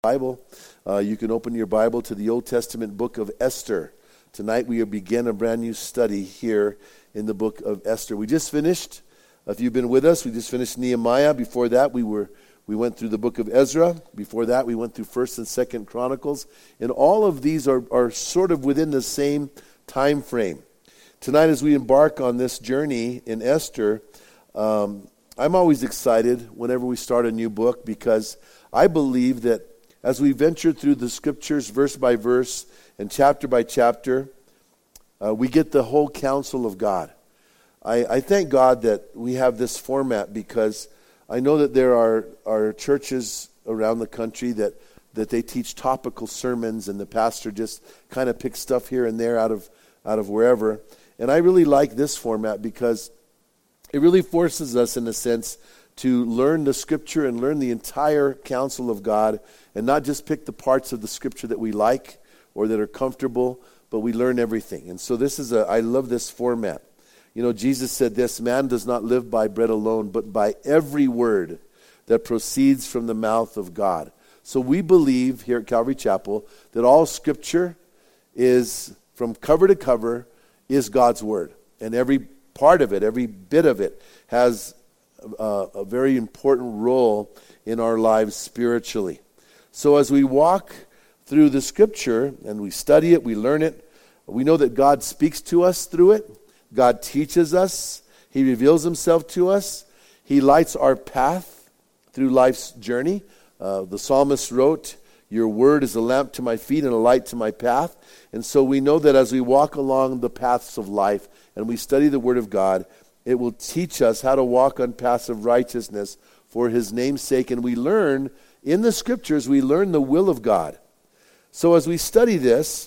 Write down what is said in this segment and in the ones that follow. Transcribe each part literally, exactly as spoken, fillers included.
Bible, uh, you can open your Bible to the Old Testament book of Esther. Tonight we begin a brand new study here in the book of Esther. We just finished, if you've been with us, we just finished Nehemiah. Before that we were we went through the book of Ezra. Before that we went through First and Second Chronicles. And all of these are, are sort of within the same time frame. Tonight as we embark on this journey in Esther, um, I'm always excited whenever we start a new book because I believe that as we venture through the scriptures verse by verse and chapter by chapter, uh, we get the whole counsel of God. I, I thank God that we have this format because I know that there are, are churches around the country that, that they teach topical sermons and the pastor just kind of picks stuff here and there out of out of wherever. And I really like this format because it really forces us, in a sense, to learn the scripture and learn the entire counsel of God and not just pick the parts of the scripture that we like or that are comfortable, but we learn everything. And so this is a, I love this format. You know, Jesus said this, man does not live by bread alone, but by every word that proceeds from the mouth of God. So we believe here at Calvary Chapel that all scripture is, from cover to cover, is God's word. And every part of it, every bit of it has Uh, a very important role in our lives spiritually. So as we walk through the scripture and we study it, we learn it, we know that God speaks to us through it. God teaches us. He reveals himself to us. He lights our path through life's journey. Uh, the psalmist wrote, "Your word is a lamp to my feet and a light to my path." And so we know that as we walk along the paths of life and we study the word of God, it will teach us how to walk on paths of righteousness for his name's sake. And we learn, in the scriptures, we learn the will of God. So as we study this,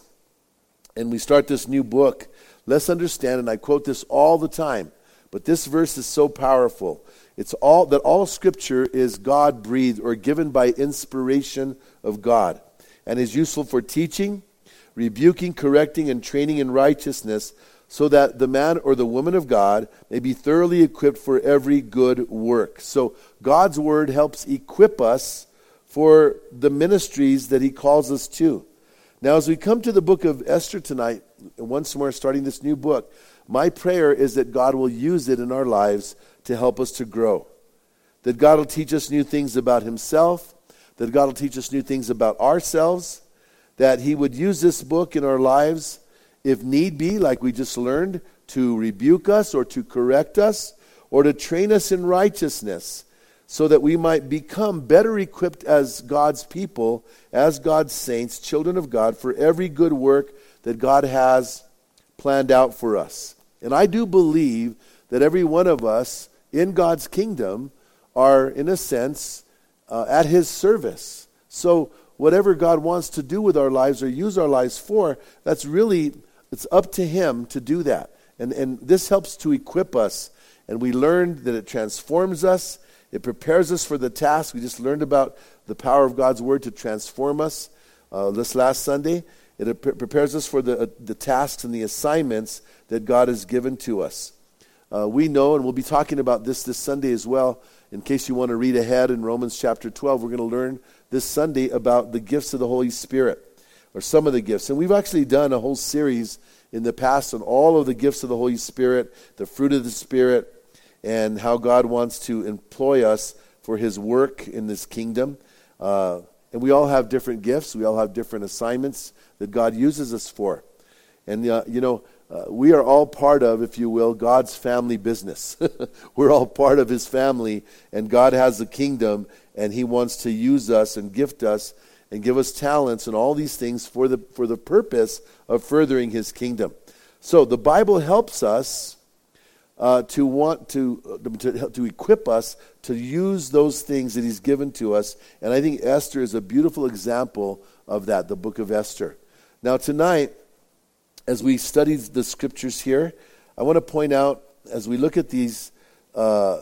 and we start this new book, let's understand, and I quote this all the time, but this verse is so powerful. It's all that all scripture is God-breathed or given by inspiration of God, and is useful for teaching, rebuking, correcting, and training in righteousness, so that the man or the woman of God may be thoroughly equipped for every good work. So God's word helps equip us for the ministries that he calls us to. Now as we come to the book of Esther tonight, once more starting this new book, my prayer is that God will use it in our lives to help us to grow. That God will teach us new things about himself, that God will teach us new things about ourselves, that he would use this book in our lives if need be, like we just learned, to rebuke us or to correct us or to train us in righteousness so that we might become better equipped as God's people, as God's saints, children of God, for every good work that God has planned out for us. And I do believe that every one of us in God's kingdom are, in a sense, uh, at his service. So whatever God wants to do with our lives or use our lives for, that's really, it's up to him to do that. And, and this helps to equip us. And we learned that it transforms us. It prepares us for the task. We just learned about the power of God's word to transform us uh, this last Sunday. It pre- prepares us for the, uh, the tasks and the assignments that God has given to us. Uh, we know, and we'll be talking about this this Sunday as well, in case you want to read ahead in Romans chapter twelve, we're going to learn this Sunday about the gifts of the Holy Spirit, or some of the gifts. And we've actually done a whole series in the past on all of the gifts of the Holy Spirit, the fruit of the Spirit, and how God wants to employ us for his work in this kingdom. Uh, and we all have different gifts. We all have different assignments that God uses us for. And, uh, you know, uh, we are all part of, if you will, God's family business. We're all part of his family, and God has a kingdom, and he wants to use us and gift us and give us talents and all these things for the for the purpose of furthering his kingdom. So the Bible helps us uh, to want to, uh, to to equip us to use those things that he's given to us. And I think Esther is a beautiful example of that, the book of Esther. Now tonight, as we study the scriptures here, I want to point out, as we look at these uh,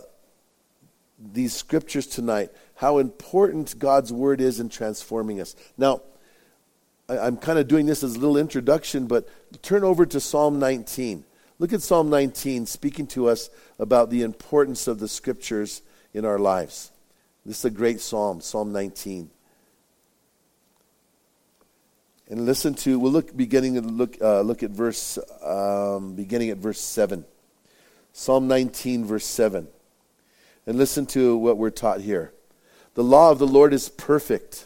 these scriptures tonight, how important God's word is in transforming us. Now, I, I'm kind of doing this as a little introduction, but turn over to Psalm nineteen. Look at Psalm nineteen, speaking to us about the importance of the scriptures in our lives. This is a great psalm, Psalm nineteen. And listen to, we'll look beginning and look uh, look at verse um, beginning at verse seven. Psalm nineteen, verse seven. And listen to what we're taught here. The law of the Lord is perfect,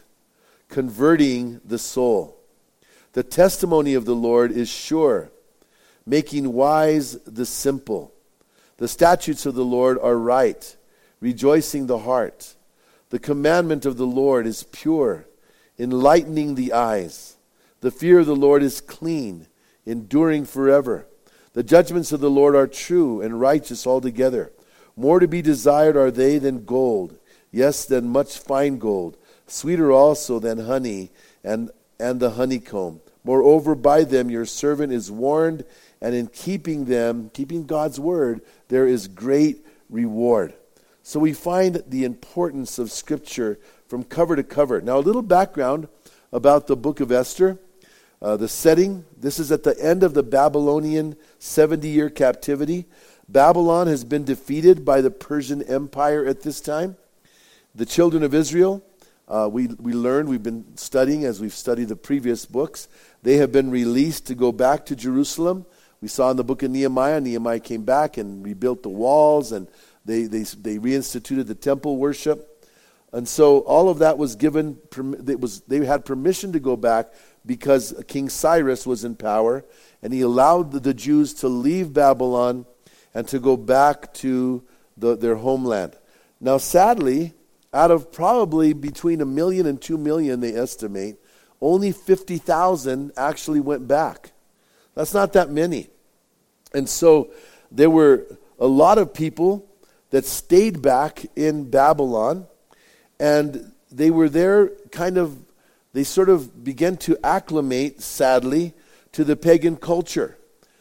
converting the soul. The testimony of the Lord is sure, making wise the simple. The statutes of the Lord are right, rejoicing the heart. The commandment of the Lord is pure, enlightening the eyes. The fear of the Lord is clean, enduring forever. The judgments of the Lord are true and righteous altogether. More to be desired are they than gold, yes, than much fine gold, sweeter also than honey and, and the honeycomb. Moreover, by them your servant is warned, and in keeping them, keeping God's word, there is great reward. So we find the importance of Scripture from cover to cover. Now, a little background about the book of Esther. Uh, the setting, this is at the end of the Babylonian seventy-year captivity. Babylon has been defeated by the Persian Empire at this time. The children of Israel, uh, we, we learned, we've been studying as we've studied the previous books, they have been released to go back to Jerusalem. We saw in the book of Nehemiah, Nehemiah came back and rebuilt the walls, and they, they, they reinstituted the temple worship. And so all of that was given, it was, they had permission to go back because King Cyrus was in power, and he allowed the, the Jews to leave Babylon and to go back to the, their homeland. Now, sadly, out of probably between a million and two million, they estimate, only fifty thousand actually went back. That's not that many. And so there were a lot of people that stayed back in Babylon, and they were there kind of, they sort of began to acclimate, sadly, to the pagan culture.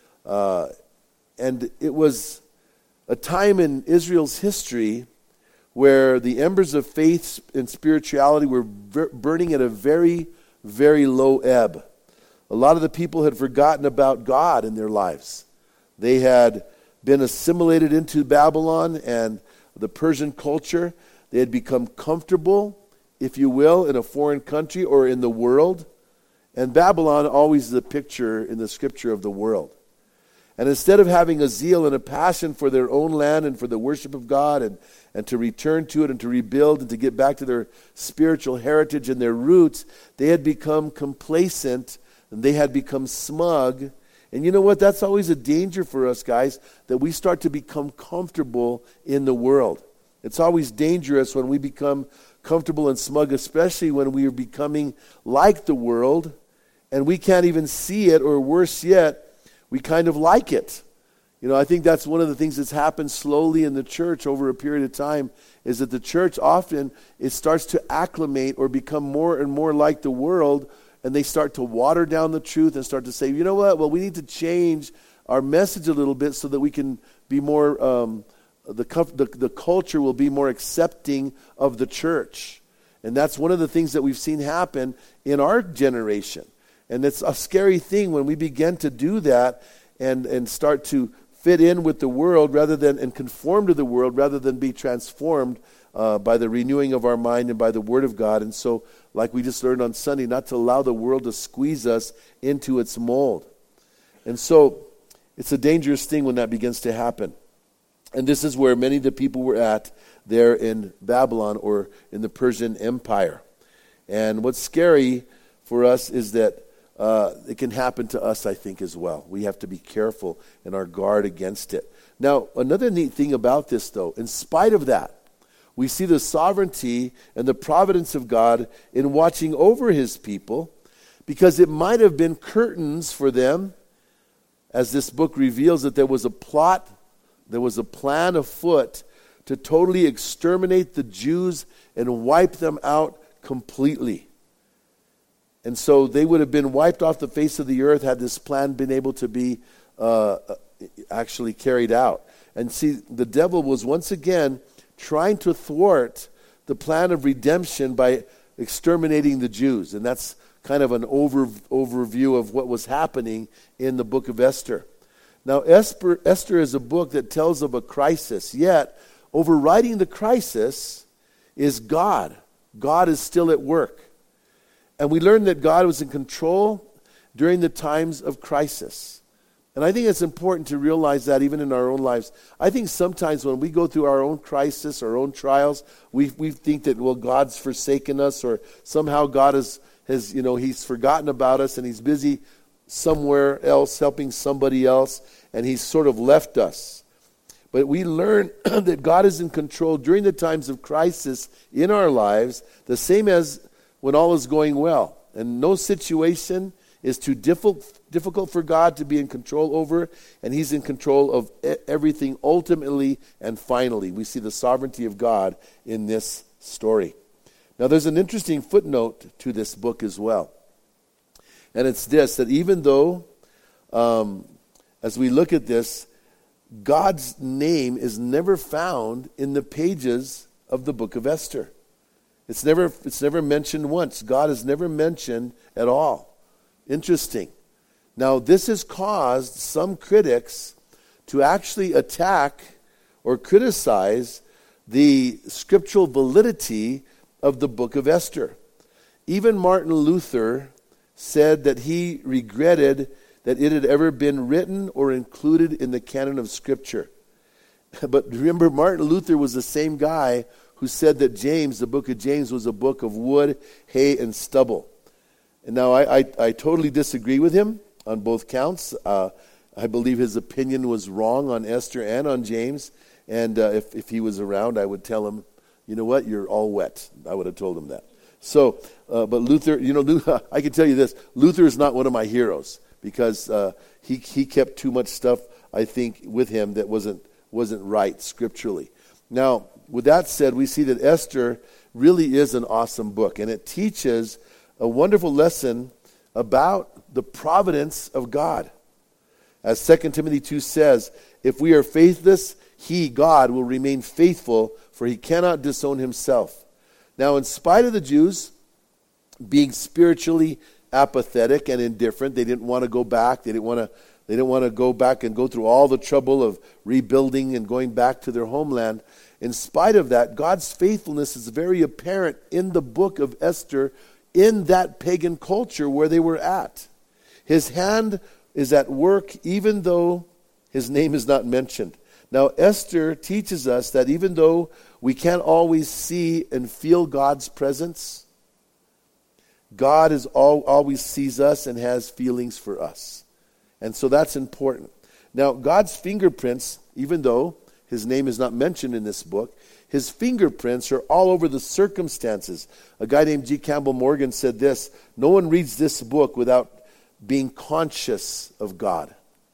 Uh, and it was a time in Israel's history where the embers of faith and spirituality were ver- burning at a very, very low ebb. A lot of the people had forgotten about God in their lives. They had been assimilated into Babylon and the Persian culture. They had become comfortable, if you will, in a foreign country or in the world. And Babylon always is a picture in the scripture of the world. And instead of having a zeal and a passion for their own land and for the worship of God and, and to return to it and to rebuild and to get back to their spiritual heritage and their roots, they had become complacent and they had become smug. And you know what? That's always a danger for us, guys, that we start to become comfortable in the world. It's always dangerous when we become comfortable and smug, especially when we are becoming like the world and we can't even see it, or worse yet, we kind of like it. You know, I think that's one of the things that's happened slowly in the church over a period of time, is that the church often, it starts to acclimate or become more and more like the world, and they start to water down the truth and start to say, you know what, well, we need to change our message a little bit so that we can be more, um, the, the, the culture will be more accepting of the church. And that's one of the things that we've seen happen in our generation. And it's a scary thing when we begin to do that and, and start to fit in with the world rather than, and conform to the world rather than be transformed uh, by the renewing of our mind and by the Word of God. And so, like we just learned on Sunday, not to allow the world to squeeze us into its mold. And so, it's a dangerous thing when that begins to happen. And this is where many of the people were at there in Babylon or in the Persian Empire. And what's scary for us is that Uh, it can happen to us, I think, as well. We have to be careful in our guard against it. Now, another neat thing about this, though, in spite of that, we see the sovereignty and the providence of God in watching over his people, because it might have been curtains for them, as this book reveals that there was a plot, there was a plan afoot to totally exterminate the Jews and wipe them out completely. And so they would have been wiped off the face of the earth had this plan been able to be uh, actually carried out. And see, the devil was once again trying to thwart the plan of redemption by exterminating the Jews. And that's kind of an over, overview of what was happening in the book of Esther. Now, Esther, Esther is a book that tells of a crisis, yet overriding the crisis is God. God is still at work. And we learned that God was in control during the times of crisis. And I think it's important to realize that even in our own lives. I think sometimes when we go through our own crisis, our own trials, we we think that, well, God's forsaken us, or somehow God has, has, you know, he's forgotten about us and he's busy somewhere else helping somebody else, and he's sort of left us. But we learn that God is in control during the times of crisis in our lives, the same as when all is going well. And no situation is too difficult difficult for God to be in control over, and he's in control of everything ultimately and finally. We see the sovereignty of God in this story. Now, there's an interesting footnote to this book as well. And it's this, that even though, um, as we look at this, God's name is never found in the pages of the book of Esther. It's never, it's never mentioned once. God is never mentioned at all. Interesting. Now, this has caused some critics to actually attack or criticize the scriptural validity of the book of Esther. Even Martin Luther said that he regretted that it had ever been written or included in the canon of Scripture. But remember, Martin Luther was the same guy who said that James, the book of James, was a book of wood, hay, and stubble. And now I, I, I totally disagree with him on both counts. Uh, I believe his opinion was wrong on Esther and on James. And uh, if, if he was around, I would tell him, you know what, you're all wet. I would have told him that. So, uh, but Luther, you know, I can tell you this, Luther is not one of my heroes, because uh, he he kept too much stuff, I think, with him that wasn't wasn't right scripturally. Now, with that said, we see that Esther really is an awesome book, and it teaches a wonderful lesson about the providence of God. As Second Timothy two says, if we are faithless, he, God, will remain faithful, for he cannot disown himself. Now, in spite of the Jews being spiritually apathetic and indifferent, they didn't want to go back. They didn't want to. They didn't want to go back and go through all the trouble of rebuilding and going back to their homeland. In spite of that, God's faithfulness is very apparent in the book of Esther, in that pagan culture where they were at. His hand is at work, even though his name is not mentioned. Now, Esther teaches us that even though we can't always see and feel God's presence, God is all, always sees us and has feelings for us. And so that's important. Now, God's fingerprints, even though his name is not mentioned in this book, his fingerprints are all over the circumstances. A guy named G. Campbell Morgan said this, no one reads this book without being conscious of God.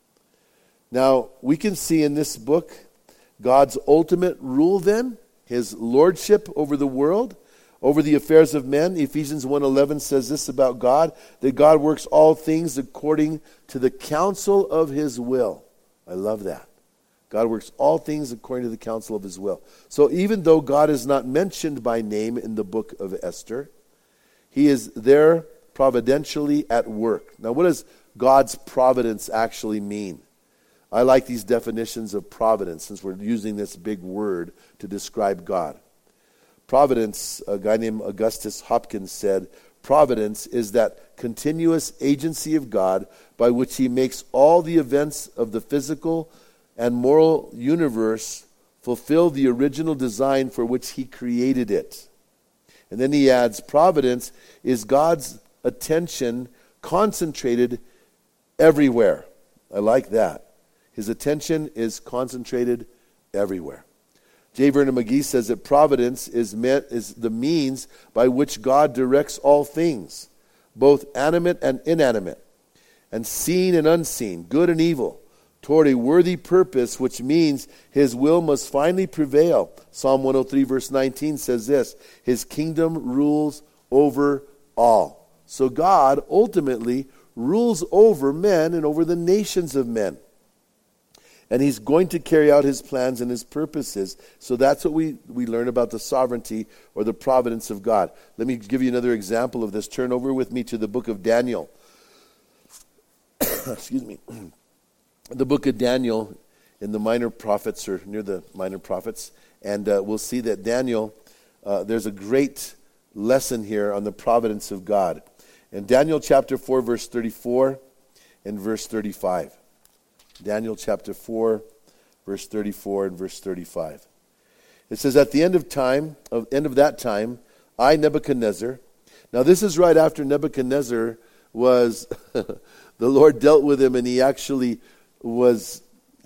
Now, we can see in this book God's ultimate rule then, his lordship over the world, over the affairs of men. Ephesians one eleven says this about God, that God works all things according to the counsel of his will. I love that. God works all things according to the counsel of his will. So even though God is not mentioned by name in the book of Esther, he is there providentially at work. Now, what does God's providence actually mean? I like these definitions of providence, since we're using this big word to describe God. Providence, a guy named Augustus Hopkins said, providence is that continuous agency of God by which he makes all the events of the physical and moral universe fulfill the original design for which he created it. And then he adds, providence is God's attention concentrated everywhere. I like that. His attention is concentrated everywhere. J. Vernon McGee says that providence is meant is the means by which God directs all things, both animate and inanimate, and seen and unseen, good and evil, toward a worthy purpose, which means his will must finally prevail. Psalm one oh three verse nineteen says this, his kingdom rules over all. So God ultimately rules over men and over the nations of men. And he's going to carry out his plans and his purposes. So that's what we, we learn about the sovereignty or the providence of God. Let me give you another example of this. Turn over with me to the book of Daniel. Excuse me. The book of Daniel in the minor prophets, or near the minor prophets. And uh, we'll see that Daniel, uh, there's a great lesson here on the providence of God. In Daniel chapter four, verse thirty-four and verse thirty-five. Daniel chapter four, verse thirty-four and verse thirty-five. It says, at the end of time, of end of that time, I, Nebuchadnezzar. Now this is right after Nebuchadnezzar was, the Lord dealt with him, and he actually was,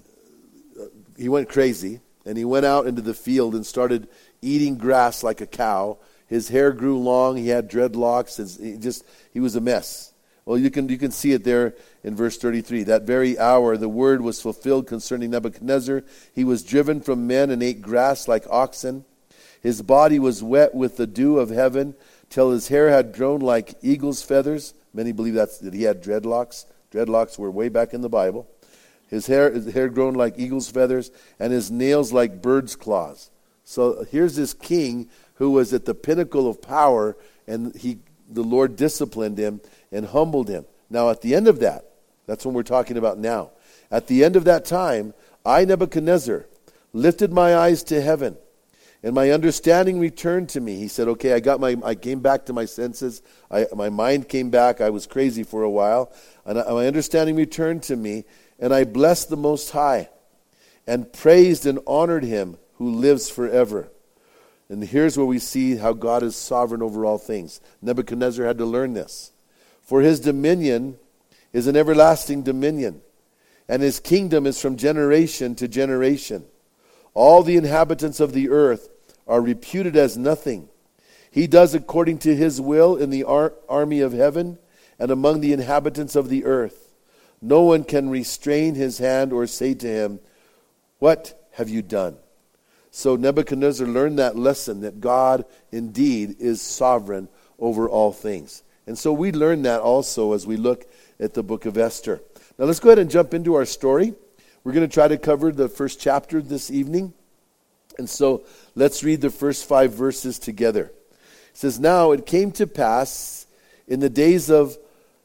he went crazy, and he went out into the field and started eating grass like a cow. His hair grew long. He had dreadlocks. His, he just he was a mess. Well, you can you can see it there in verse thirty-three. That very hour the word was fulfilled concerning Nebuchadnezzar. He was driven from men and ate grass like oxen. His body was wet with the dew of heaven, till his hair had grown like eagle's feathers. Many believe that's, that he had dreadlocks. Dreadlocks were way back in the Bible. His hair his hair grown like eagle's feathers, and his nails like bird's claws. So here's this king who was at the pinnacle of power, and he, the Lord disciplined him and humbled him. Now at the end of that, that's what we're talking about now. At the end of that time, I, Nebuchadnezzar, lifted my eyes to heaven, and my understanding returned to me. He said, okay, I got my, I came back to my senses. I, my mind came back. I was crazy for a while. And I, my understanding returned to me, and I blessed the Most High, and praised and honored him who lives forever. And here's where we see how God is sovereign over all things. Nebuchadnezzar had to learn this. For his dominion is an everlasting dominion, and his kingdom is from generation to generation. All the inhabitants of the earth are reputed as nothing. He does according to his will in the ar- army of heaven and among the inhabitants of the earth. No one can restrain his hand or say to him, what have you done? So Nebuchadnezzar learned that lesson, that God indeed is sovereign over all things. And so we learn that also as we look at the book of Esther. Now let's go ahead and jump into our story. We're going to try to cover the first chapter this evening. And so let's read the first five verses together. It says, now it came to pass in the days of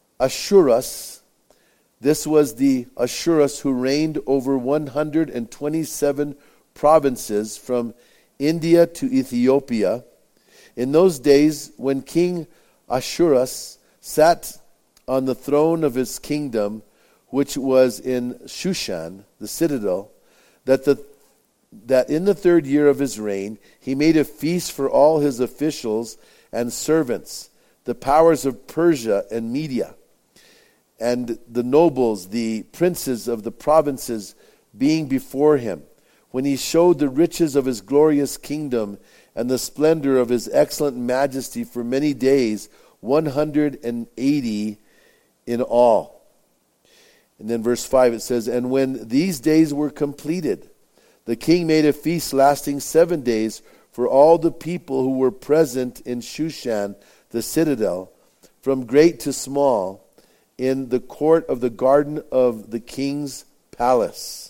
Ashurus. This was the Ashurus who reigned over one hundred twenty-seven provinces from India to Ethiopia. In those days, when King Ashurus sat on the throne of his kingdom, which was in Shushan, the citadel, that the that in the third year of his reign, he made a feast for all his officials and servants, the powers of Persia and Media, and the nobles, the princes of the provinces, being before him, when he showed the riches of his glorious kingdom and the splendor of his excellent majesty for many days, one hundred eighty in all. And then verse five, it says, and when these days were completed, the king made a feast lasting seven days for all the people who were present in Shushan, the citadel, from great to small, in the court of the garden of the king's palace.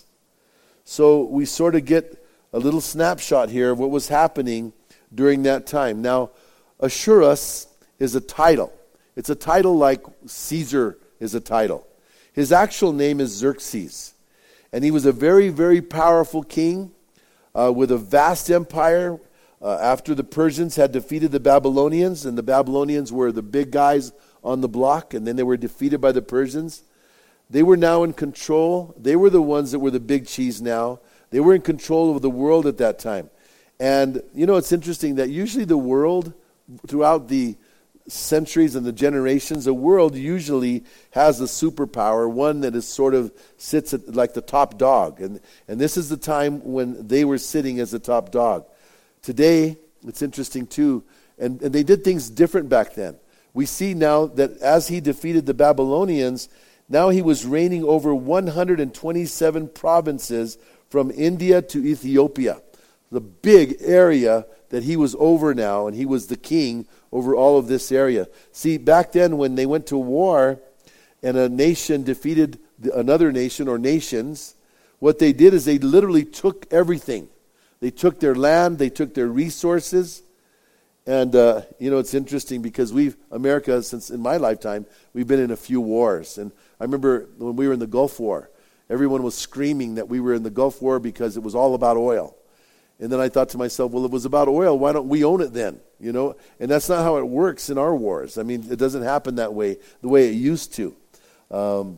So we sort of get a little snapshot here of what was happening during that time. Now, Ashurus is a title. It's a title like Caesar is a title. His actual name is Xerxes. And he was a very, very powerful king uh, with a vast empire. Uh, after the Persians had defeated the Babylonians, and the Babylonians were the big guys on the block, and then they were defeated by the Persians. They were now in control. They were the ones that were the big cheese now. They were in control of the world at that time. And, you know, it's interesting that usually the world, throughout the centuries and the generations, the world usually has a superpower, one that is sort of sits at like the top dog. And, and this is the time when they were sitting as the top dog. Today, it's interesting too, and, and they did things different back then. We see now that as he defeated the Babylonians, now he was reigning over one hundred twenty-seven provinces from India to Ethiopia. The big area that he was over now, and he was the king over all of this area. See, back then when they went to war and a nation defeated another nation or nations, what they did is they literally took everything. They took their land, they took their resources. And, uh, you know, it's interesting because we've, America, since in my lifetime, we've been in a few wars. And I remember when we were in the Gulf War, everyone was screaming that we were in the Gulf War because it was all about oil. And then I thought to myself, well, if it was about oil, why don't we own it then? you know. And that's not how it works in our wars. I mean, it doesn't happen that way, the way it used to. Um,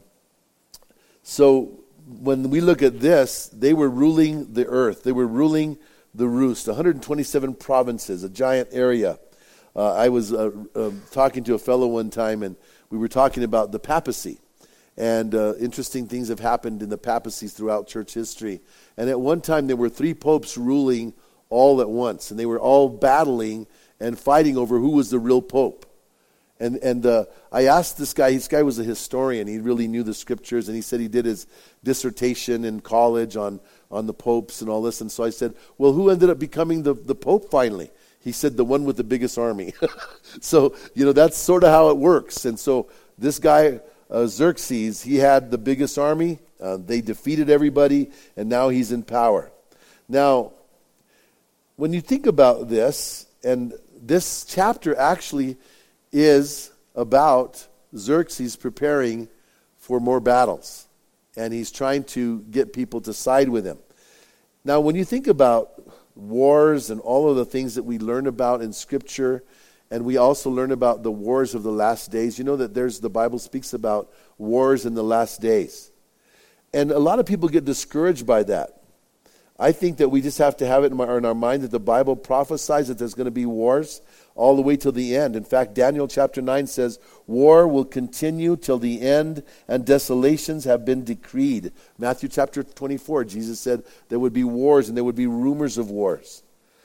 so when we look at this, they were ruling the earth. They were ruling the roost, one hundred twenty-seven provinces, a giant area. Uh, I was uh, uh, talking to a fellow one time, and we were talking about the papacy. And uh, interesting things have happened in the papacies throughout church history. And at one time, there were three popes ruling all at once. And they were all battling and fighting over who was the real pope. And and uh, I asked this guy, this guy was a historian. He really knew the scriptures. And he said he did his dissertation in college on, on the popes and all this. And so I said, well, who ended up becoming the, the pope finally? He said, the one with the biggest army. So, you know, that's sort of how it works. And so this guy... Uh, Xerxes, he had the biggest army. Uh, they defeated everybody, and now he's in power. Now, when you think about this, and this chapter actually is about Xerxes preparing for more battles, and he's trying to get people to side with him. Now, when you think about wars and all of the things that we learn about in Scripture, and we also learn about the wars of the last days. You know that there's the Bible speaks about wars in the last days. And a lot of people get discouraged by that. I think that we just have to have it in our, in our mind that the Bible prophesies that there's going to be wars all the way till the end. In fact, Daniel chapter nine says, war will continue till the end and desolations have been decreed. Matthew chapter twenty-four, Jesus said there would be wars and there would be rumors of wars.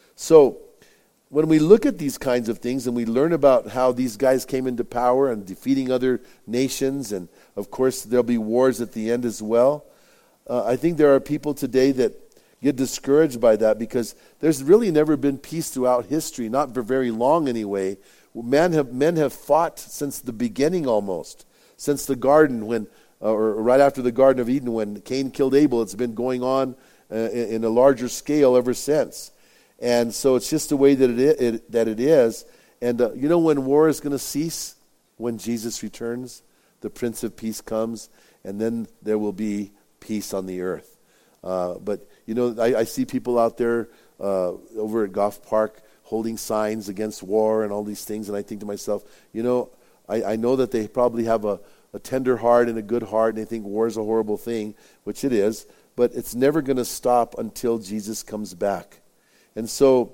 So, when we look at these kinds of things and we learn about how these guys came into power and defeating other nations, and of course there'll be wars at the end as well, uh, I think there are people today that get discouraged by that because there's really never been peace throughout history, not for very long anyway. Men have, men have fought since the beginning almost, since the garden, when, uh, or right after the Garden of Eden when Cain killed Abel. It's been going on uh, in, in a larger scale ever since. And so it's just the way that it, it that it is. And uh, you know when war is going to cease? When Jesus returns, the Prince of Peace comes, and then there will be peace on the earth. Uh, but, you know, I, I see people out there uh, over at Goff Park holding signs against war and all these things, and I think to myself, you know, I, I know that they probably have a, a tender heart and a good heart, and they think war is a horrible thing, which it is, but it's never going to stop until Jesus comes back. And so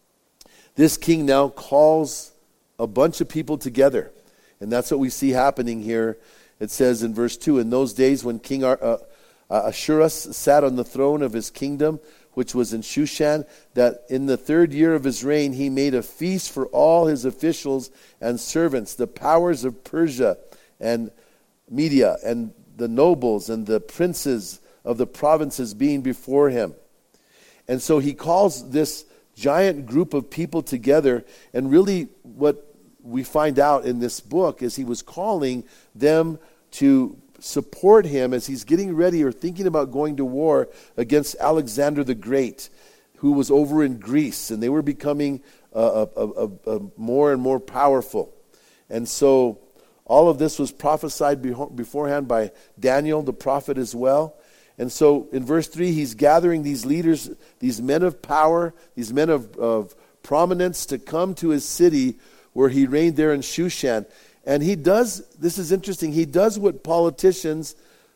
this king now calls a bunch of people together. And that's what we see happening here. It says in verse two, in those days when King Ar- uh, uh, Ahasuerus sat on the throne of his kingdom, which was in Shushan, that in the third year of his reign he made a feast for all his officials and servants, the powers of Persia and Media, and the nobles and the princes of the provinces being before him. And so he calls this giant group of people together, and really what we find out in this book is he was calling them to support him as he's getting ready or thinking about going to war against Alexander the Great, who was over in Greece, and they were becoming uh, uh, uh, uh, more and more powerful. And so all of this was prophesied beforehand by Daniel the prophet as well. And so in verse three, he's gathering these leaders, these men of power, these men of, of prominence to come to his city where he reigned there in Shushan. And he does, this is interesting, he does what politicians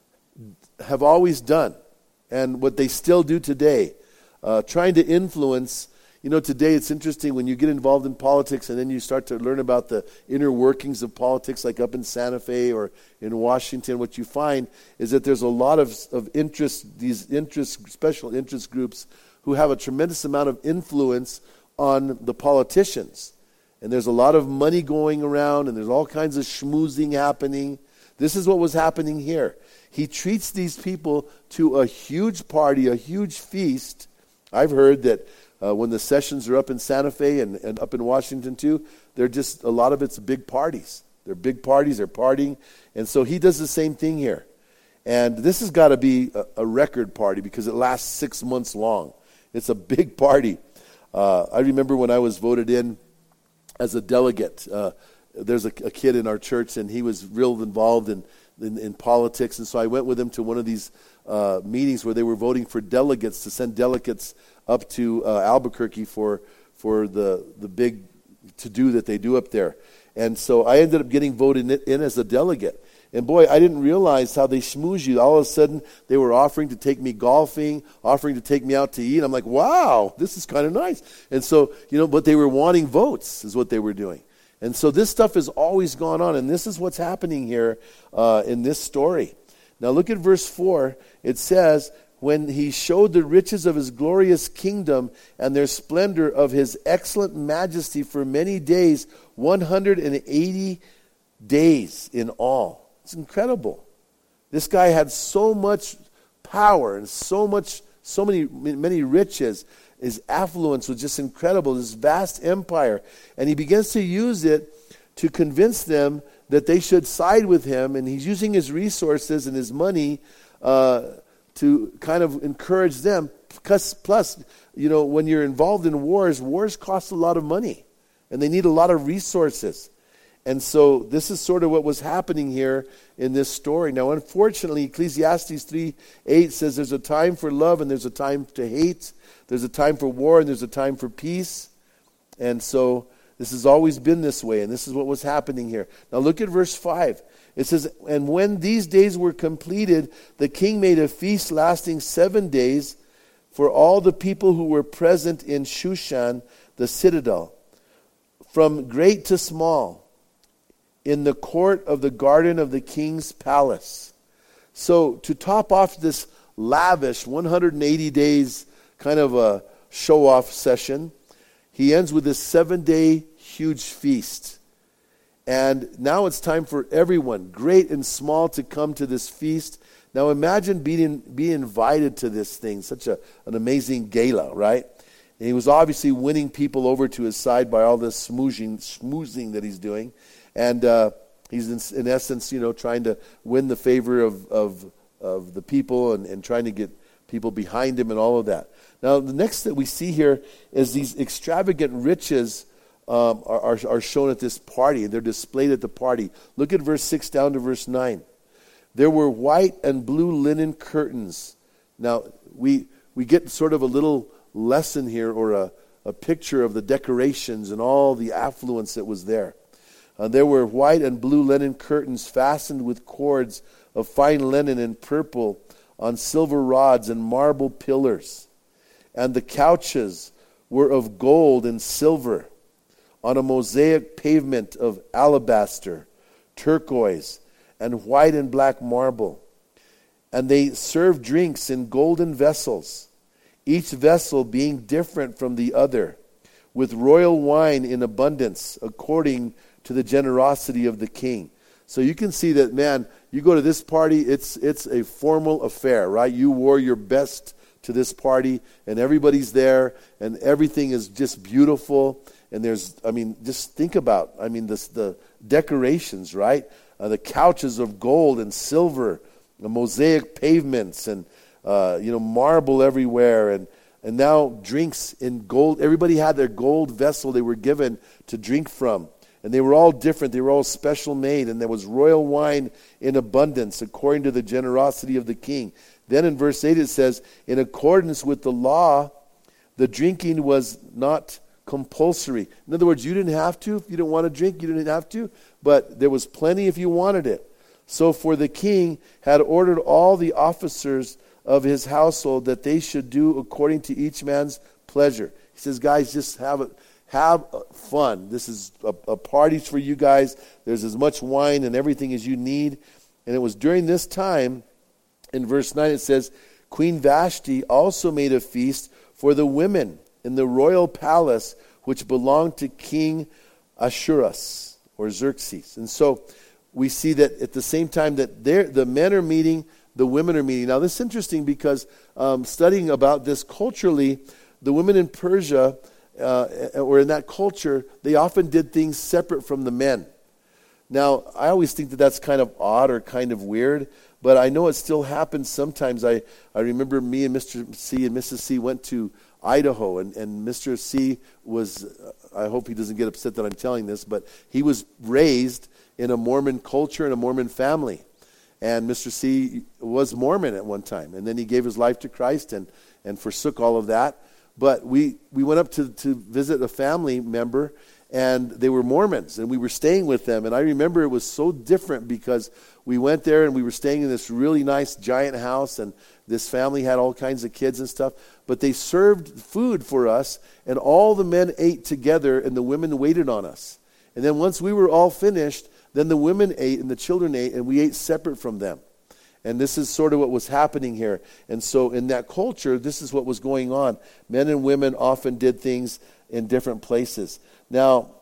have always done and what they still do today, uh, trying to influence. You know, today it's interesting when you get involved in politics and then you start to learn about the inner workings of politics, like up in Santa Fe or in Washington. What you find is that there's a lot of, of interest, these interest, special interest groups who have a tremendous amount of influence on the politicians. And there's a lot of money going around and there's all kinds of schmoozing happening. This is what was happening here. He treats these people to a huge party, a huge feast. I've heard that Uh, when the sessions are up in Santa Fe and, and up in Washington too, they're just, a lot of it's big parties. They're big parties, they're partying. And so he does the same thing here. And this has got to be a, a record party because it lasts six months long. It's a big party. Uh, I remember when I was voted in as a delegate, uh, there's a, a kid in our church and he was real involved in, in, in politics. And so I went with him to one of these uh, meetings where they were voting for delegates to send delegates up to uh, Albuquerque for for the the big to do that they do up there. And so I ended up getting voted in as a delegate. And boy, I didn't realize how they schmooze you. All of a sudden, they were offering to take me golfing, offering to take me out to eat. I'm like, wow, this is kind of nice. And so, you know, but they were wanting votes is what they were doing. And so this stuff has always gone on. And this is what's happening here uh, in this story. Now look at verse four. It says, when he showed the riches of his glorious kingdom and their splendor of his excellent majesty for many days, one hundred eighty days in all. It's incredible. This guy had so much power and so much, so many, many riches. His affluence was just incredible, this vast empire. And he begins to use it to convince them that they should side with him. And he's using his resources and his money uh, to kind of encourage them. Plus, plus, you know, when you're involved in wars, wars cost a lot of money. And they need a lot of resources. And so this is sort of what was happening here in this story. Now, unfortunately, Ecclesiastes three eight says there's a time for love and there's a time to hate. There's a time for war and there's a time for peace. And so this has always been this way, and this is what was happening here. Now look at verse five. It says, and when these days were completed, the king made a feast lasting seven days for all the people who were present in Shushan, the citadel, from great to small, in the court of the garden of the king's palace. So to top off this lavish one hundred eighty days kind of a show-off session, he ends with this seven-day huge feast. And now it's time for everyone, great and small, to come to this feast. Now imagine being, being invited to this thing, such a, an amazing gala, right? And he was obviously winning people over to his side by all this smoozing, schmoozing that he's doing. And uh, he's, in, in essence, you know, trying to win the favor of, of, of the people and, and trying to get people behind him and all of that. Now, the next that we see here is these extravagant riches um, are, are, are shown at this party. They're displayed at the party. Look at verse six down to verse nine. There were white and blue linen curtains. Now, we we get sort of a little lesson here, or a, a picture of the decorations and all the affluence that was there. Uh, there were white and blue linen curtains fastened with cords of fine linen and purple on silver rods and marble pillars. And the couches were of gold and silver on a mosaic pavement of alabaster, turquoise, and white and black marble. And they served drinks in golden vessels, each vessel being different from the other, with royal wine in abundance, according to the generosity of the king. So you can see that, man, you go to this party, it's it's a formal affair, right? You wore your best to this party, and everybody's there, and everything is just beautiful. And there's, I mean, just think about, I mean, this, the decorations, right? Uh, the couches of gold and silver, the mosaic pavements, and uh, you know, marble everywhere, and and now drinks in gold. Everybody had their gold vessel they were given to drink from. And they were all different. They were all special made. And there was royal wine in abundance, according to the generosity of the king. Then in verse eight it says, in accordance with the law, the drinking was not compulsory. In other words, you didn't have to. If you didn't want to drink, you didn't have to. But there was plenty if you wanted it. So for the king had ordered all the officers of his household that they should do according to each man's pleasure. He says, guys, just have it. Have fun. This is a, a party for you guys. There's as much wine and everything as you need. And it was during this time, in verse nine it says, Queen Vashti also made a feast for the women in the royal palace, which belonged to King Ahasuerus, or Xerxes. And so we see that at the same time that the men are meeting, the women are meeting. Now this is interesting because um, studying about this culturally, the women in Persia, Uh, or in that culture, they often did things separate from the men. Now, I always think that that's kind of odd or kind of weird, but I know it still happens sometimes. I, I remember me and Mister C and Missus C went to Idaho, and, and Mister C was, I hope he doesn't get upset that I'm telling this, but he was raised in a Mormon culture and a Mormon family. And Mister C was Mormon at one time, and then he gave his life to Christ and, and forsook all of that. But we, we went up to, to visit a family member, and they were Mormons, and we were staying with them. And I remember it was so different because we went there and we were staying in this really nice giant house, and this family had all kinds of kids and stuff. But they served food for us, and all the men ate together, and the women waited on us. And then once we were all finished, then the women ate and the children ate, and we ate separate from them. And this is sort of what was happening here. And so in that culture, this is what was going on. Men and women often did things in different places. Now,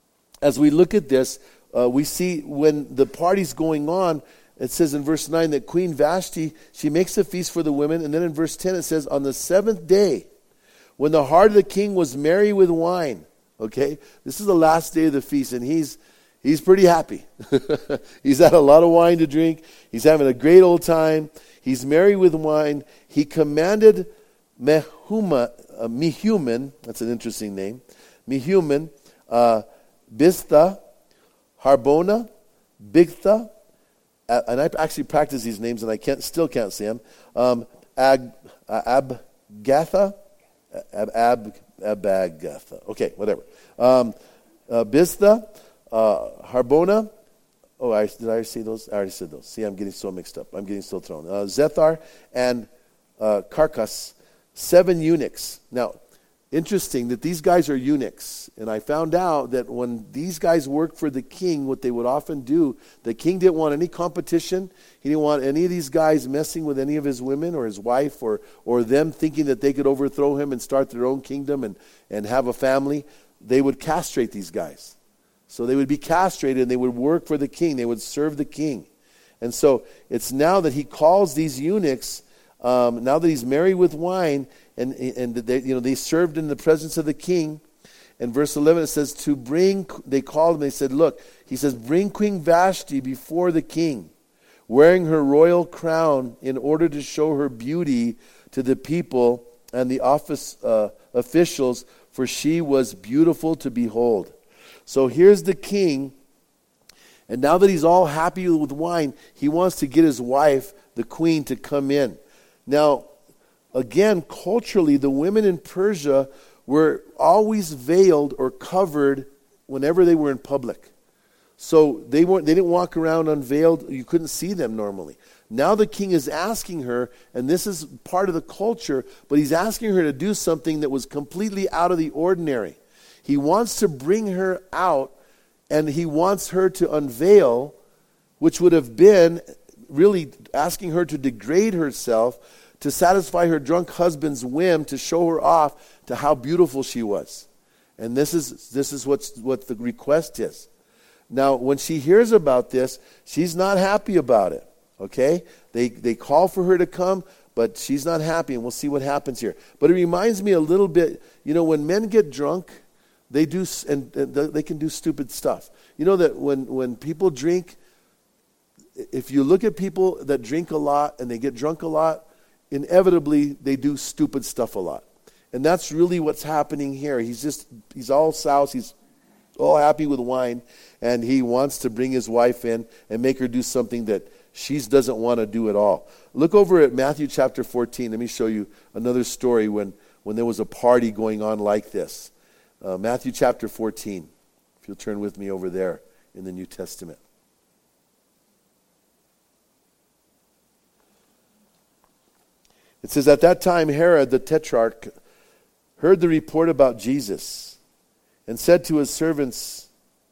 as we look at this, uh, we see when the party's going on, it says in verse nine that Queen Vashti, she makes a feast for the women. And then in verse ten it says, on the seventh day, when the heart of the king was merry with wine. Okay, this is the last day of the feast, and he's He's pretty happy. He's had a lot of wine to drink. He's having a great old time. He's merry with wine. He commanded Mehuma, uh, Mehuman, that's an interesting name, Mehuman, uh, Biztha, Harbona, Bigtha, uh, and I actually practice these names, and I can't still can't say them, um, Ag, uh, Abgatha, Ab, Ab, Abagatha, okay, whatever, um, uh, Biztha, Uh, Harbona, oh, I, did I say those? I already said those. See, I'm getting so mixed up. I'm getting so thrown. Uh, Zethar and uh, Carcas, seven eunuchs. Now, interesting that these guys are eunuchs. And I found out that when these guys worked for the king, what they would often do, the king didn't want any competition. He didn't want any of these guys messing with any of his women or his wife or, or them thinking that they could overthrow him and start their own kingdom and, and have a family. They would castrate these guys. So they would be castrated and they would work for the king. They would serve the king. And so it's now that he calls these eunuchs, um, now that he's married with wine, and and they, you know, they served in the presence of the king. In verse eleven it says, to bring, they called him, they said, look, he says, bring Queen Vashti before the king, wearing her royal crown in order to show her beauty to the people and the office uh, officials, for she was beautiful to behold. So here's the king, and now that he's all happy with wine, he wants to get his wife, the queen, to come in. Now, again, culturally, the women in Persia were always veiled or covered whenever they were in public. So they weren't, they didn't walk around unveiled. You couldn't see them normally. Now the king is asking her, and this is part of the culture, but he's asking her to do something that was completely out of the ordinary. He wants to bring her out, and he wants her to unveil, which would have been really asking her to degrade herself to satisfy her drunk husband's whim, to show her off to how beautiful she was. And this is this is what's, what the request is. Now, when she hears about this, she's not happy about it, okay? They, they call for her to come, but she's not happy, and we'll see what happens here. But it reminds me a little bit, you know, when men get drunk, They do, and they can do stupid stuff. You know that when, when people drink, if you look at people that drink a lot and they get drunk a lot, inevitably they do stupid stuff a lot. And that's really what's happening here. He's just, he's all soused, he's all happy with wine, and he wants to bring his wife in and make her do something that she doesn't want to do at all. Look over at Matthew chapter fourteen. Let me show you another story when, when there was a party going on like this. Uh, Matthew chapter fourteen, if you'll turn with me over there in the New Testament. It says, at that time Herod the Tetrarch heard the report about Jesus and said to his servants,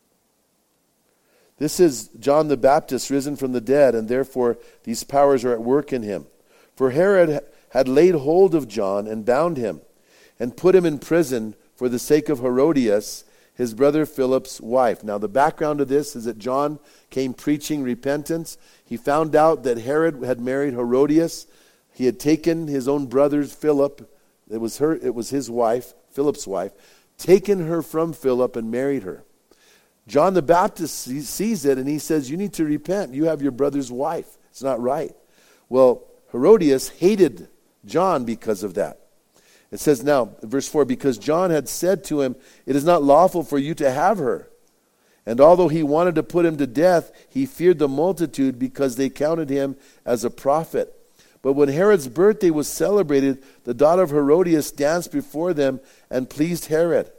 this is John the Baptist risen from the dead, and therefore these powers are at work in him. For Herod had laid hold of John and bound him and put him in prison for the sake of Herodias, his brother Philip's wife. Now the background of this is that John came preaching repentance. He found out that Herod had married Herodias. He had taken his own brother Philip, it was her, it was his wife, Philip's wife, taken her from Philip and married her. John the Baptist sees it and he says, you need to repent. You have your brother's wife. It's not right. Well, Herodias hated John because of that. It says now, verse four, because John had said to him, it is not lawful for you to have her. And although he wanted to put him to death, he feared the multitude because they counted him as a prophet. But when Herod's birthday was celebrated, the daughter of Herodias danced before them and pleased Herod.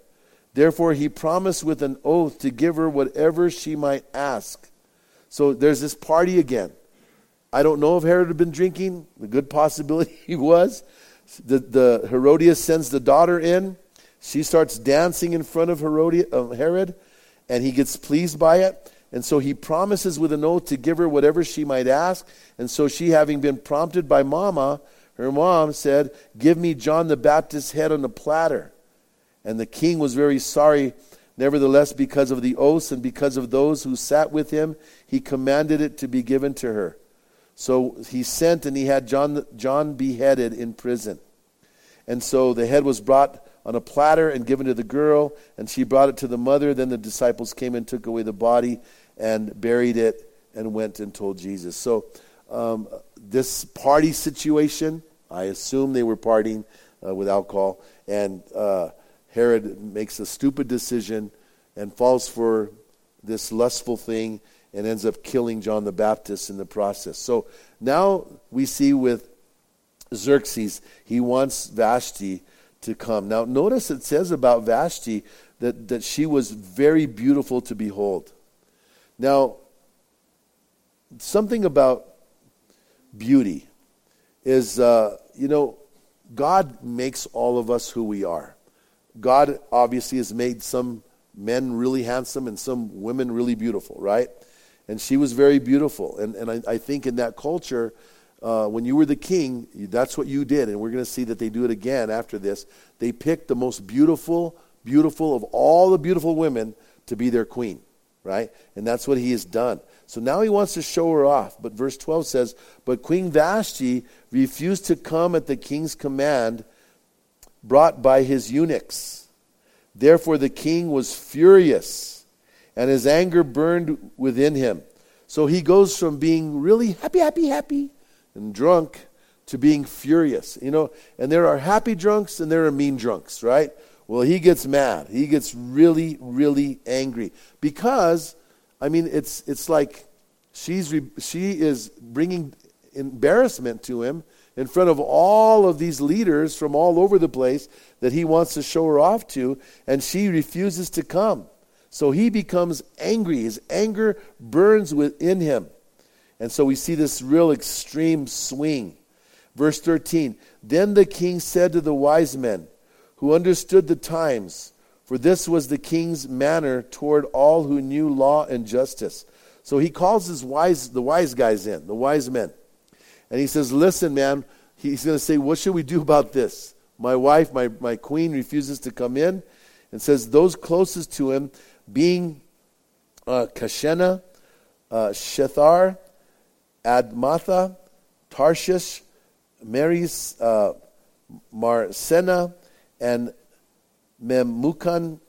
Therefore he promised with an oath to give her whatever she might ask. So there's this party again. I don't know if Herod had been drinking. The good possibility he was. The, the Herodias sends the daughter in. She starts dancing in front of Herodias, uh, Herod, and he gets pleased by it. And so he promises with an oath to give her whatever she might ask. And so she, having been prompted by Mama, her mom said, "Give me John the Baptist's head on a platter." And the king was very sorry. Nevertheless, because of the oaths and because of those who sat with him, he commanded it to be given to her. So he sent, and he had John, John beheaded in prison. And so the head was brought on a platter and given to the girl, and she brought it to the mother. Then the disciples came and took away the body and buried it and went and told Jesus. So um, this party situation, I assume they were partying uh, with alcohol, and uh, Herod makes a stupid decision and falls for this lustful thing and ends up killing John the Baptist in the process. So now we see with Xerxes, he wants Vashti to come. Now notice it says about Vashti that, that she was very beautiful to behold. Now, something about beauty is, uh, you know, God makes all of us who we are. God obviously has made some men really handsome and some women really beautiful, right? And she was very beautiful. And, and I, I think in that culture, uh, when you were the king, that's what you did. And we're going to see that they do it again after this. They picked the most beautiful, beautiful of all the beautiful women to be their queen, right? And that's what he has done. So now he wants to show her off. But verse twelve says, "But Queen Vashti refused to come at the king's command brought by his eunuchs. Therefore the king was furious, and his anger burned within him." So he goes from being really happy, happy, happy, and drunk to being furious. You know, and there are happy drunks and there are mean drunks, right? Well, he gets mad. He gets really, really angry because, I mean, it's it's like she's re, she is bringing embarrassment to him in front of all of these leaders from all over the place that he wants to show her off to, and she refuses to come. So he becomes angry. His anger burns within him. And so we see this real extreme swing. Verse thirteen, "Then the king said to the wise men who understood the times, for this was the king's manner toward all who knew law and justice." So he calls his wise, the wise guys in, the wise men. And he says, "Listen, man," he's going to say, "what should we do about this? My wife, my, my queen refuses to come in." And says, "Those closest to him, being uh, Kashena, uh, Shethar, Admatha, Tarshish, Meres, uh, Marsena, and Memucan,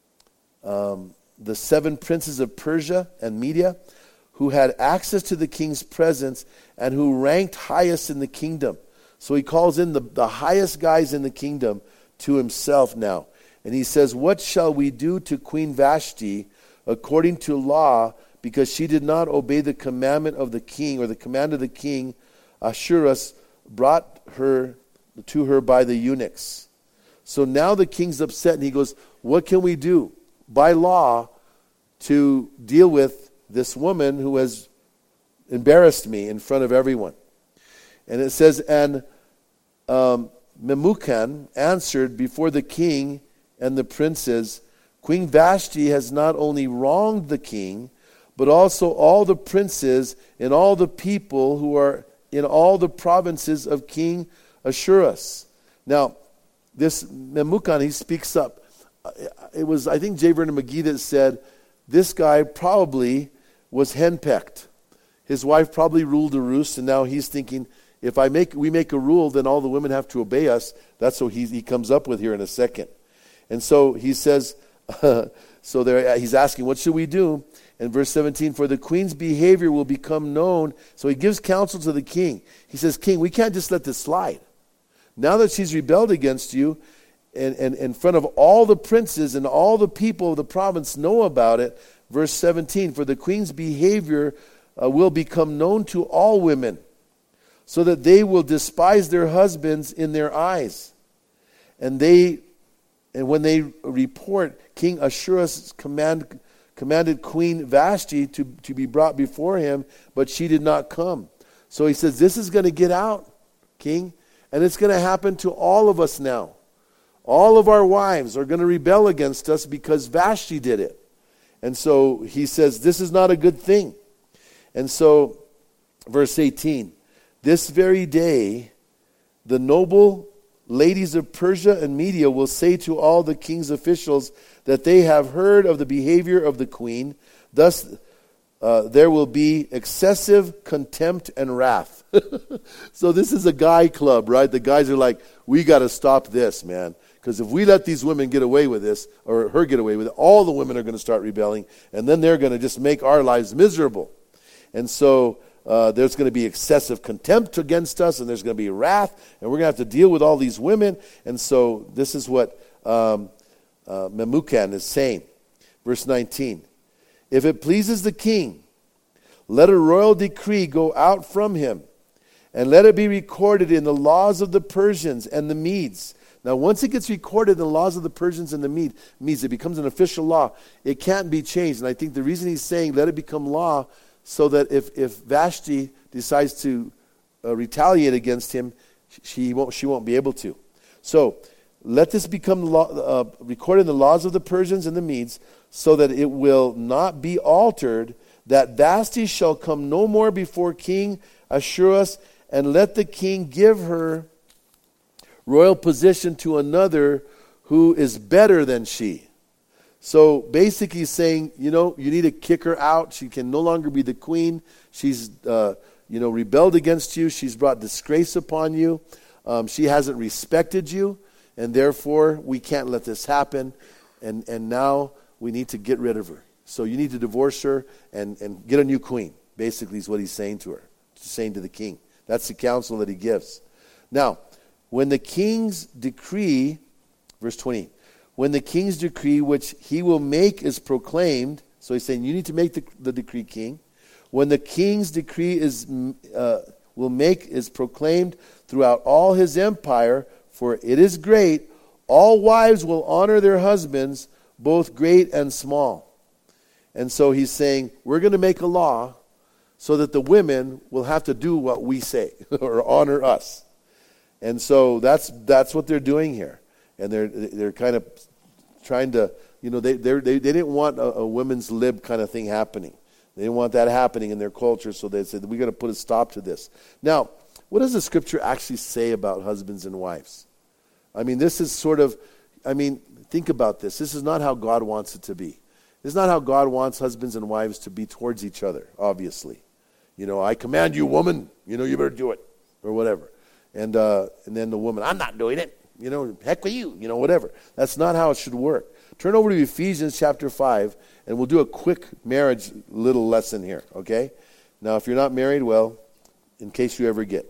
um, the seven princes of Persia and Media, who had access to the king's presence and who ranked highest in the kingdom." So he calls in the, the highest guys in the kingdom to himself now. And he says, "What shall we do to Queen Vashti according to law, because she did not obey the commandment of the king," or the command of the king, Ahasuerus brought her to her by the eunuchs. So now the king's upset and he goes, "What can we do by law to deal with this woman who has embarrassed me in front of everyone?" And it says, and um, Memucan answered before the king and the princes, "Queen Vashti has not only wronged the king, but also all the princes and all the people who are in all the provinces of King Ahasuerus." Now, this Memucan, he speaks up. It was, I think, J. Vernon McGee that said, this guy probably was henpecked. His wife probably ruled a roost, and now he's thinking, if I make we make a rule, then all the women have to obey us. That's what he, he comes up with here in a second. And so he says, uh, so there he's asking, what should we do? In verse seventeen, "For the queen's behavior will become known." So he gives counsel to the king. He says, "King, we can't just let this slide. Now that she's rebelled against you, and, and in front of all the princes and all the people of the province know about it." Verse seventeen, "For the queen's behavior uh, will become known to all women, so that they will despise their husbands in their eyes. And they and when they report, King Ahasuerus command, commanded Queen Vashti to, to be brought before him, but she did not come. So he says, this is going to get out, King, and it's going to happen to all of us now. All of our wives are going to rebel against us because Vashti did it. And so he says, this is not a good thing. And so, verse eighteen, this very day, the noble ladies of Persia and Media will say to all the king's officials that they have heard of the behavior of the queen. Thus, uh, there will be excessive contempt and wrath. So this is a guy club, right? The guys are like, we got to stop this, man. Because if we let these women get away with this, or her get away with it, all the women are going to start rebelling, and then they're going to just make our lives miserable. And so uh, there's going to be excessive contempt against us, and there's going to be wrath, and we're going to have to deal with all these women. And so this is what um, uh, Memucan is saying. Verse nineteen, if it pleases the king, let a royal decree go out from him, and let it be recorded in the laws of the Persians and the Medes. Now, once it gets recorded in the laws of the Persians and the Mede, Medes, it becomes an official law. It can't be changed. And I think the reason he's saying let it become law, so that if, if Vashti decides to uh, retaliate against him, she won't, she won't be able to. So, let this become law, uh, recorded in the laws of the Persians and the Medes, so that it will not be altered, that Vashti shall come no more before King Ahasuerus, and let the king give her royal position to another who is better than she. So basically saying, you know, you need to kick her out. She can no longer be the queen. She's, uh, you know, rebelled against you. She's brought disgrace upon you. Um, she hasn't respected you, and therefore we can't let this happen. And and now we need to get rid of her. So you need to divorce her and, and get a new queen, basically is what he's saying to her, saying to the king. That's the counsel that he gives. Now, when the king's decree, verse twenty, when the king's decree which he will make is proclaimed, so he's saying you need to make the, the decree, king. When the king's decree is uh, will make is proclaimed throughout all his empire, for it is great, all wives will honor their husbands, both great and small. And so he's saying, we're going to make a law so that the women will have to do what we say or honor us. And so that's that's what they're doing here, and they're they're kind of trying to, you know, they they they didn't want a, a women's lib kind of thing happening. They didn't want that happening in their culture, so they said we're going to put a stop to this. Now, what does the scripture actually say about husbands and wives? I mean, this is sort of, I mean, think about this. This is not how God wants it to be. This is not how God wants husbands and wives to be towards each other. Obviously, you know, I command you, woman. You know, you better do it, or whatever. And uh, and then the woman, I'm not doing it. You know, heck with you. You know, whatever. That's not how it should work. Turn over to Ephesians chapter five, and we'll do a quick marriage little lesson here, okay? Now, if you're not married, well, in case you ever get.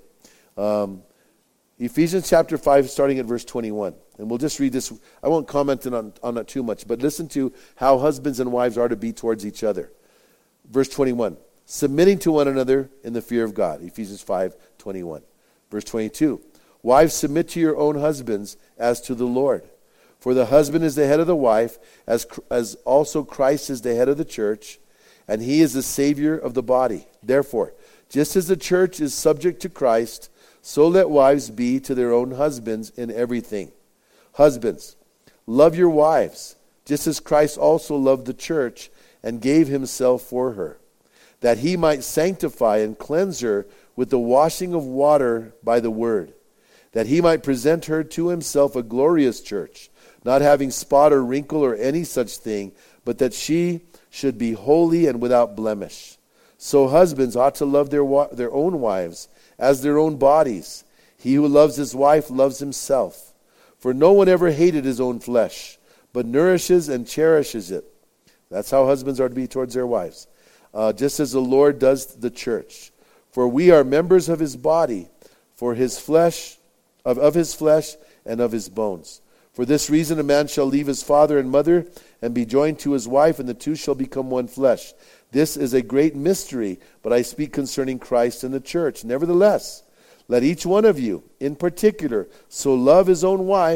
Um, Ephesians chapter five, starting at verse twenty-one. And we'll just read this. I won't comment on, on that too much, but listen to how husbands and wives are to be towards each other. Verse twenty-one, submitting to one another in the fear of God. Ephesians five, twenty-one. Verse twenty-two, wives, submit to your own husbands as to the Lord. For the husband is the head of the wife, as, as also Christ is the head of the church, and he is the Savior of the body. Therefore, just as the church is subject to Christ, so let wives be to their own husbands in everything. Husbands, love your wives, just as Christ also loved the church and gave himself for her, that he might sanctify and cleanse her with the washing of water by the word, that he might present her to himself a glorious church, not having spot or wrinkle or any such thing, but that she should be holy and without blemish. So husbands ought to love their wa- their own wives as their own bodies. He who loves his wife loves himself. For no one ever hated his own flesh, but nourishes and cherishes it. That's how husbands are to be towards their wives, uh, just as the Lord does the church. For we are members of his body, for his flesh, of, of his flesh and of his bones. For this reason a man shall leave his father and mother and be joined to his wife, and the two shall become one flesh. This is a great mystery, but I speak concerning Christ and the church. Nevertheless, let each one of you, in particular, so love his own wife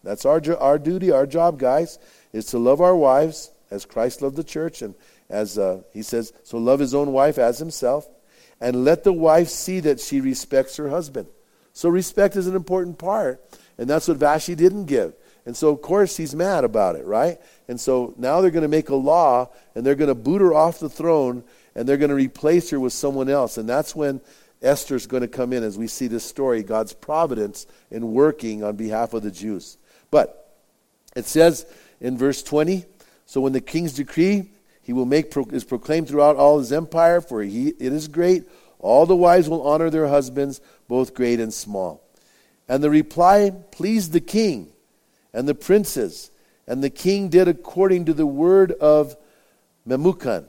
That's our, our duty, our job, guys, is to love our wives as Christ loved the church. And as uh, he says, so love his own wife as himself. And let the wife see that she respects her husband. So respect is an important part. And that's what Vashti didn't give. And so, of course, he's mad about it, right? And so now they're going to make a law, and they're going to boot her off the throne, and they're going to replace her with someone else. And that's when Esther's going to come in, as we see this story, God's providence in working on behalf of the Jews. But it says in verse twenty, so when the king's decree, he will make is proclaimed throughout all his empire, for he it is great. All the wives will honor their husbands, both great and small. And the reply pleased the king and the princes, and the king did according to the word of Memucan.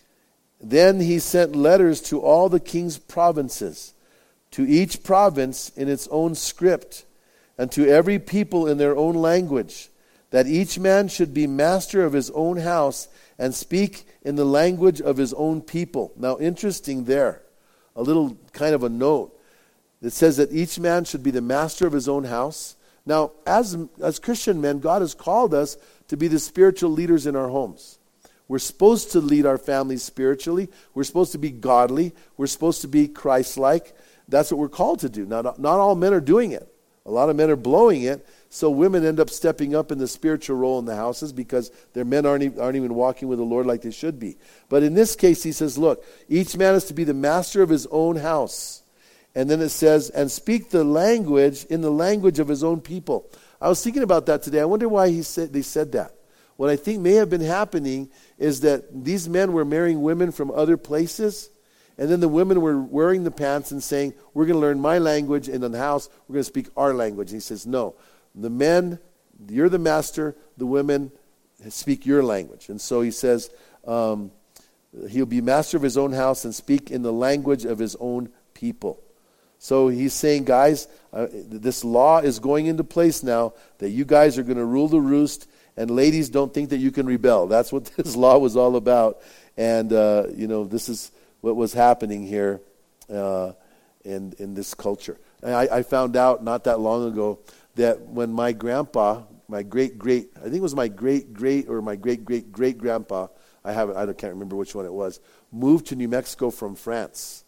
Then he sent letters to all the king's provinces, to each province in its own script, and to every people in their own language, that each man should be master of his own house and speak in the language of his own people. Now, interesting there, a little kind of a note. It says that each man should be the master of his own house. Now, as, as Christian men, God has called us to be the spiritual leaders in our homes. We're supposed to lead our families spiritually. We're supposed to be godly. We're supposed to be Christ-like. That's what we're called to do. Now, not, not all men are doing it. A lot of men are blowing it, so women end up stepping up in the spiritual role in the houses because their men aren't even, aren't even walking with the Lord like they should be. But in this case, he says, look, each man is to be the master of his own house. And then it says, and speak the language in the language of his own people. I was thinking about that today. I wonder why he said they said that. What I think may have been happening is that these men were marrying women from other places, and then the women were wearing the pants and saying, we're going to learn my language, and in the house, we're going to speak our language. And he says, no, the men, you're the master, the women speak your language. And so he says, um, he'll be master of his own house and speak in the language of his own people. So he's saying, guys, uh, this law is going into place now that you guys are going to rule the roost, and ladies, don't think that you can rebel. That's what this law was all about. And, uh, you know, this is what was happening here uh, in, in this culture. And I, I found out not that long ago that when my grandpa, my great-great, I think it was my great-great or my great-great-great-grandpa, I have I can't remember which one it was, moved to New Mexico from France.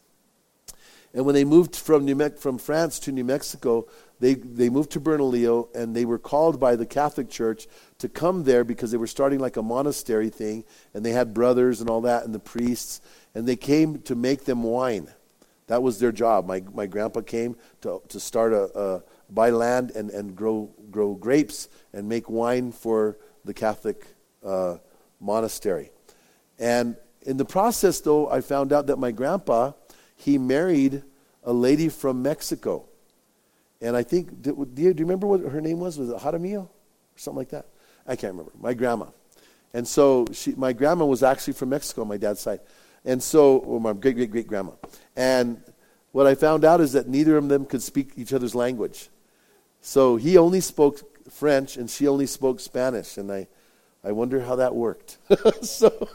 And when they moved from New Me- from France to New Mexico, they, they moved to Bernalillo, and they were called by the Catholic Church to come there because they were starting like a monastery thing, and they had brothers and all that, and the priests, and they came to make them wine. That was their job. My my grandpa came to to start a, a buy land and, and grow grow grapes and make wine for the Catholic uh, monastery. And in the process, though, I found out that my grandpa, he married a lady from Mexico. And I think, do you, do you remember what her name was? Was it Jaramillo? Or something like that? I can't remember. My grandma. And so she, my grandma was actually from Mexico on my dad's side. And so, or my great-great-great-grandma. And what I found out is that neither of them could speak each other's language. So he only spoke French, and she only spoke Spanish. And I, I wonder how that worked. So,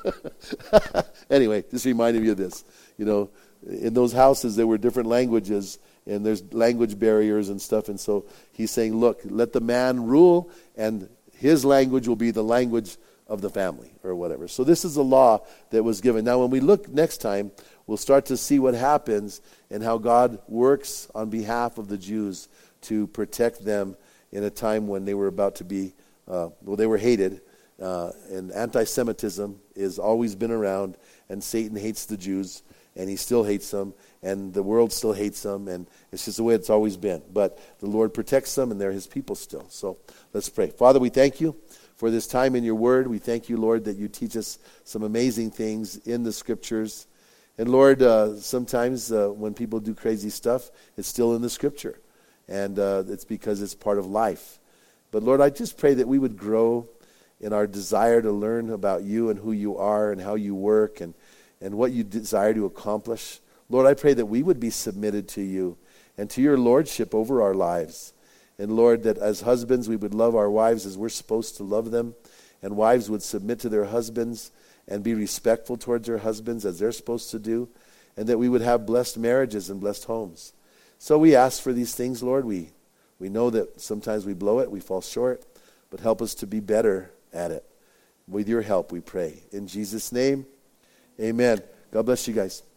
anyway, just reminded me of this. You know, in those houses, there were different languages, and there's language barriers and stuff. And so he's saying, look, let the man rule, and his language will be the language of the family or whatever. So this is a law that was given. Now, when we look next time, we'll start to see what happens and how God works on behalf of the Jews to protect them in a time when they were about to be, uh, well, they were hated. Uh, and anti-Semitism has always been around, and Satan hates the Jews, and he still hates them, and the world still hates them, and it's just the way it's always been. But the Lord protects them, and they're his people still. So let's pray. Father, we thank you for this time in your word. We thank you, Lord, that you teach us some amazing things in the scriptures. And Lord, uh, sometimes uh, when people do crazy stuff, it's still in the scripture. And uh, it's because it's part of life. But Lord, I just pray that we would grow in our desire to learn about you and who you are and how you work and, and what you desire to accomplish. Lord, I pray that we would be submitted to you and to your lordship over our lives. And Lord, that as husbands we would love our wives as we're supposed to love them, and wives would submit to their husbands and be respectful towards their husbands as they're supposed to do, and that we would have blessed marriages and blessed homes. So we ask for these things, Lord. We We know that sometimes we blow it, we fall short, but help us to be better at it. With your help, we pray. In Jesus' name, amen. God bless you guys.